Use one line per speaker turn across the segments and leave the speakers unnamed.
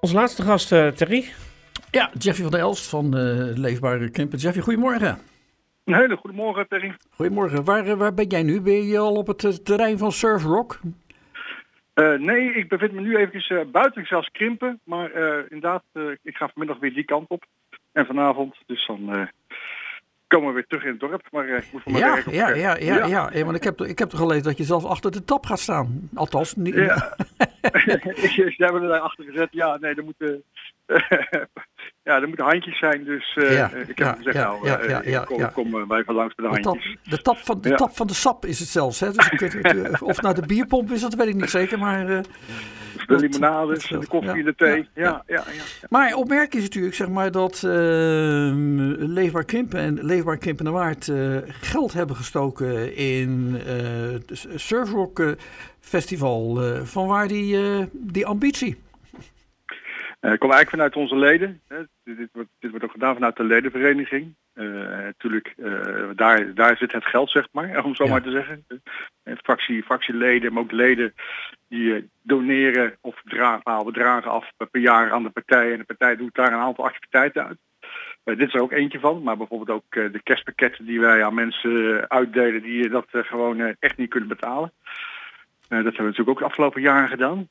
Onze laatste gast, Terry.
Ja, Jeffy van der Elst van Leefbare Krimpen. Jeffy, goedemorgen.
Een hele goedemorgen, Terry.
Goedemorgen. Waar ben jij nu? Ben je al op het terrein van Surf Rock?
Nee, ik bevind me nu eventjes buiten zelfs Krimpen. Maar inderdaad, ik ga vanmiddag weer die kant op. En vanavond, dus dan komen we weer terug in het dorp. Maar ik moet voor mijn werk op.
Ja, want ik heb toch gelezen dat je zelf achter de tap gaat staan. Althans, niet.
Ja. Ze hebben er daarachter gezet. Ja, nee, er moeten... er moeten handjes zijn, dus ik heb gezegd, kom wij van langs met de handjes.
De tap van de sap is het zelfs. Hè? Dus of nou de bierpomp is, dat weet ik niet zeker. Maar,
de limonade, de koffie, de thee. Ja.
Maar opmerkelijk is natuurlijk zeg maar, dat Leefbaar Krimpen en Leefbaar Krimpen de Waard geld hebben gestoken in het Surf Rock Festival. Vanwaar die ambitie?
Komt eigenlijk vanuit onze leden. Dit wordt ook gedaan vanuit de ledenvereniging. Natuurlijk, daar zit het geld, zeg maar, om zo maar te zeggen. Fractieleden, maar ook leden die doneren of bedragen af per jaar aan de partij. En de partij doet daar een aantal activiteiten uit. Dit is er ook eentje van, maar bijvoorbeeld ook de kerstpakketten die wij aan mensen uitdelen die dat gewoon echt niet kunnen betalen. Dat hebben we natuurlijk ook de afgelopen jaren gedaan.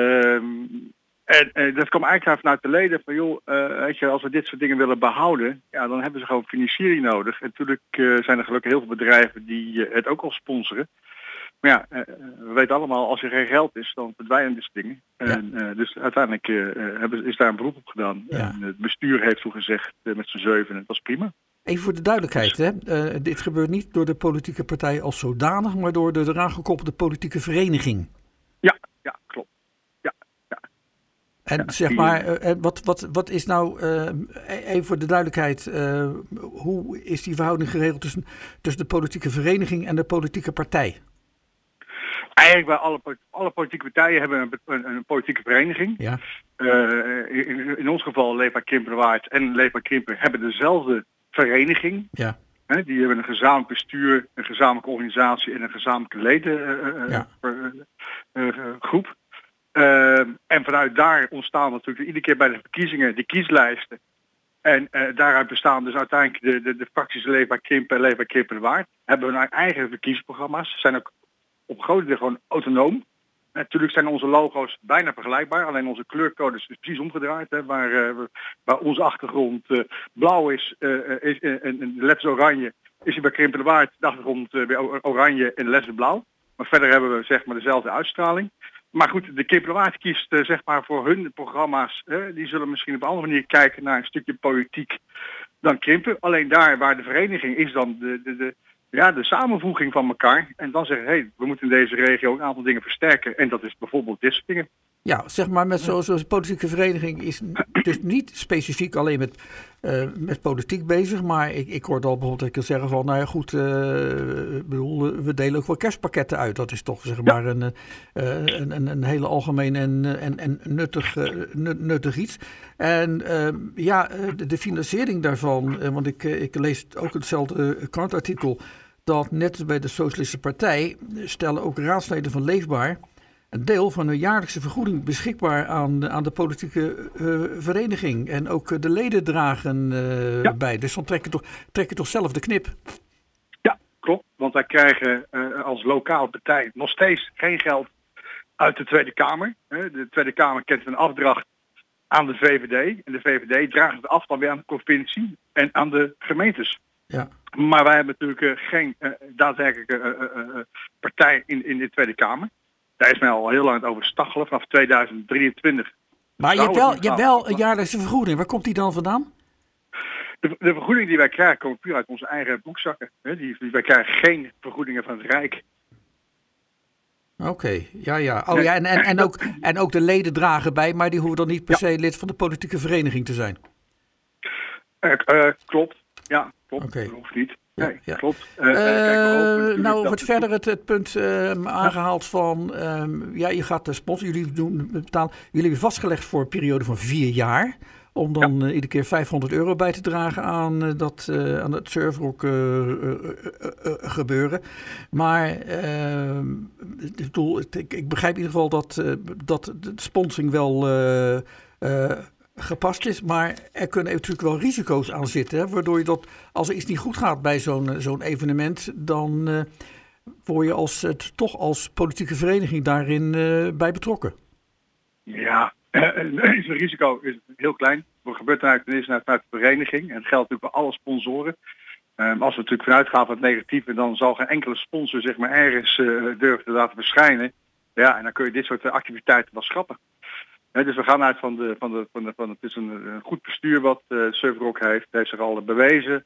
En dat kwam eigenlijk vanuit de leden van joh, weet je, als we dit soort dingen willen behouden, ja, dan hebben ze gewoon financiering nodig. En natuurlijk zijn er gelukkig heel veel bedrijven die het ook al sponsoren. Maar ja, we weten allemaal, als er geen geld is, dan verdwijnen dus dingen. Ja. En dus uiteindelijk is daar een beroep op gedaan. Ja. En het bestuur heeft toegezegd met z'n 7 en het was prima.
Even voor de duidelijkheid, hè? Dit gebeurt niet door de politieke partij als zodanig, maar door de eraan gekoppelde politieke vereniging.
Ja, klopt.
En zeg maar, wat is nou, even voor de duidelijkheid, hoe is die verhouding geregeld tussen de politieke vereniging en de politieke partij?
Eigenlijk bij alle politieke partijen hebben een politieke vereniging. Ja. In ons geval Leefbaar Krimpen de Waard en Leefbaar Krimpen hebben dezelfde vereniging. Ja. Die hebben een gezamenlijk bestuur, een gezamenlijke organisatie en een gezamenlijke ledengroep. En vanuit daar ontstaan natuurlijk iedere keer bij de verkiezingen de kieslijsten. En daaruit bestaan dus uiteindelijk de fracties Leefbaar Krimpen en Leefbaar Krimpen de Waard. Hebben hun eigen verkiezingsprogramma's. Ze zijn ook op grote deel gewoon autonoom. Natuurlijk zijn onze logo's bijna vergelijkbaar. Alleen onze kleurcodes is precies omgedraaid. Hè, waar onze achtergrond blauw is en de letters oranje. Is hij bij Krimpen de Waard de achtergrond weer oranje en de letters blauw. Maar verder hebben we zeg maar dezelfde uitstraling. Maar goed, de Krimpen de Waard kiest zeg maar voor hun programma's. Die zullen misschien op een andere manier kijken naar een stukje politiek dan Krimpen. Alleen daar waar de vereniging is dan de samenvoeging van elkaar. En dan zeggen, we moeten in deze regio een aantal dingen versterken. En dat is bijvoorbeeld dit soort dingen.
Ja, zeg maar, met zo'n politieke vereniging is dus niet specifiek alleen met politiek bezig. Maar ik hoorde al bijvoorbeeld ik zeggen van, nou ja goed, we delen ook wel kerstpakketten uit. Dat is toch zeg maar een hele algemeen en nuttig iets. En de financiering daarvan, want ik lees ook hetzelfde krantartikel, dat net bij de Socialistische Partij stellen ook raadsleden van Leefbaar een deel van hun jaarlijkse vergoeding beschikbaar aan de politieke vereniging. En ook de leden dragen bij. Dus dan trek je toch zelf de knip.
Ja, klopt. Want wij krijgen als lokale partij nog steeds geen geld uit de Tweede Kamer. De Tweede Kamer kent een afdracht aan de VVD. En de VVD draagt het af dan weer aan de provincie en aan de gemeentes. Ja. Maar wij hebben natuurlijk geen daadwerkelijke partij in de Tweede Kamer. Daar is mij al heel lang over staggelen, vanaf 2023.
Maar je hebt wel een jaarlijkse vergoeding. Waar komt die dan vandaan?
De vergoeding die wij krijgen komen puur uit onze eigen boekzakken. Wij krijgen geen vergoedingen van het Rijk.
Oké, ja. Oh ja, en ook de leden dragen bij, maar die hoeven dan niet per se lid van de politieke vereniging te zijn.
Klopt. Ja, klopt.
Okay.
Dat hoeft niet. Nee,
ja.
Klopt.
Nou wordt verder het punt aangehaald van, je gaat de sponsor, jullie betalen, jullie hebben vastgelegd voor een periode van 4 jaar, om dan iedere keer €500 bij te dragen aan het surfrock gebeuren. Maar ik begrijp in ieder geval dat de sponsoring wel gepast is. Maar er kunnen natuurlijk wel risico's aan zitten. Hè, waardoor je dat, als er iets niet goed gaat bij zo'n evenement, dan word je toch als politieke vereniging daarin bij betrokken.
Ja, het risico is heel klein. Wat gebeurt er vanuit de vereniging? En het geldt natuurlijk voor alle sponsoren. Als we natuurlijk vanuit gaan van het negatieve, dan zal geen enkele sponsor zeg maar ergens durven te laten verschijnen. Ja, en dan kun je dit soort activiteiten wel schrappen. Dus we gaan uit van het is een goed bestuur wat Surfrock heeft zich al bewezen.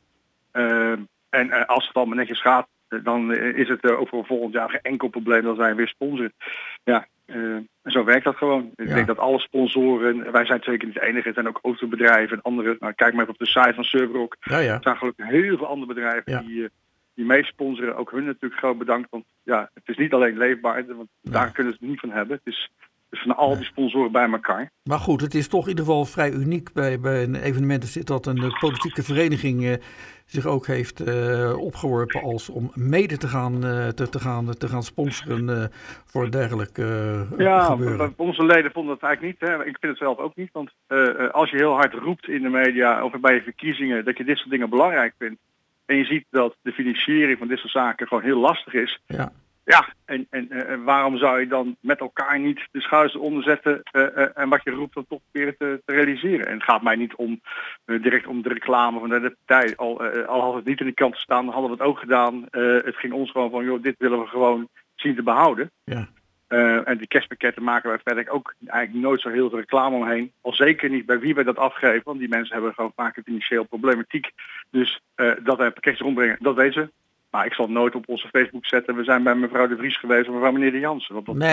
En als het allemaal netjes gaat, dan is het over volgend jaar geen enkel probleem dat wij weer sponsoren. Ja, en zo werkt dat gewoon. Ik denk dat alle sponsoren, wij zijn zeker niet de enige, er zijn ook autobedrijven en andere. Nou, kijk maar even op de site van Surfrock. Er zijn gelukkig heel veel andere bedrijven die mee sponsoren. Ook hun natuurlijk groot bedankt. Want ja, het is niet alleen leefbaar, want daar kunnen ze het niet van hebben. Het is dus van al die sponsoren bij elkaar.
Maar goed, het is toch in ieder geval vrij uniek bij een evenement zit dat een politieke vereniging zich ook heeft opgeworpen als om mede te gaan sponsoren voor een dergelijk gebeuren.
Ja, onze leden vonden het eigenlijk niet. Hè. Ik vind het zelf ook niet. Want als je heel hard roept in de media of bij je verkiezingen dat je dit soort dingen belangrijk vindt. En je ziet dat de financiering van dit soort zaken gewoon heel lastig is.
Ja.
Ja, en waarom zou je dan met elkaar niet de schouders onderzetten en wat je roept dan toch proberen te realiseren? En het gaat mij niet om direct om de reclame van de partij. Al had het niet in de krant staan, dan hadden we het ook gedaan. Het ging ons gewoon van, joh, dit willen we gewoon zien te behouden.
Ja.
En die cashpakketten maken wij verder ook eigenlijk nooit zo heel veel reclame omheen. Al zeker niet bij wie wij dat afgeven, want die mensen hebben gewoon vaak een financieel problematiek. Dus dat wij pakketjes rondbrengen, dat weten ze. Maar ik zal het nooit op onze Facebook zetten. We zijn bij mevrouw De Vries geweest of mevrouw meneer De Jansen.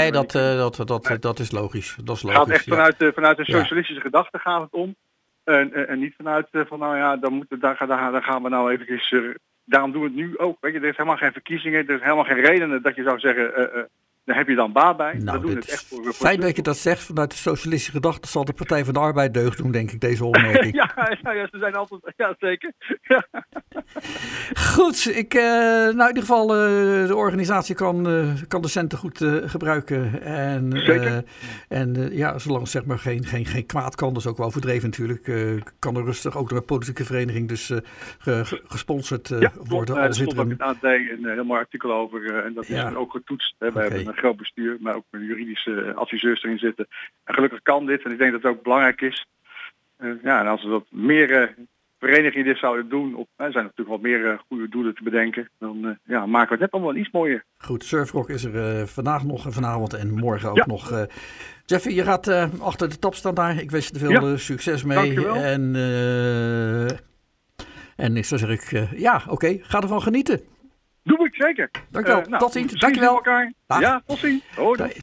Dat is logisch. Dat is logisch.
Het gaat echt vanuit de socialistische gedachte gaat het om. En niet vanuit van nou ja, daar gaan we nou eventjes. Daarom doen we het nu ook. Weet je, er is helemaal geen verkiezingen. Er is helemaal geen reden dat je zou zeggen. Daar heb je dan baat bij.
Nou,
doen het echt voor
fijn dat je dat zegt. Vanuit de socialistische gedachte zal de Partij van de Arbeid deugd doen, denk ik, deze opmerking.
ja, ze zijn altijd. Ja, zeker. Ja.
Goed, in ieder geval, de organisatie kan de centen goed gebruiken. En zolang het zeg maar geen kwaad kan, dat is ook wel overdreven natuurlijk, kan er rustig ook door een politieke vereniging dus gesponsord worden.
Er stond ook in het AD een heel mooi artikel over en dat is ook getoetst. Hè. We hebben een groot bestuur, maar ook een juridische adviseurs erin zitten. En gelukkig kan dit en ik denk dat het ook belangrijk is. En als we dat meer verenigingen dit zouden doen, er zijn natuurlijk wat meer goede doelen te bedenken, dan maken we het net allemaal iets mooier.
Goed, Surfrock is er vandaag nog en vanavond en morgen ook nog. Jeffy, je gaat achter de tap staan daar. Ik wens je er veel succes mee.
Dankjewel.
En ik zou zeggen, ga ervan genieten.
Doe ik zeker.
Dankjewel. Tot ziens. Dankjewel.
Ja, tot ziens. Hoi.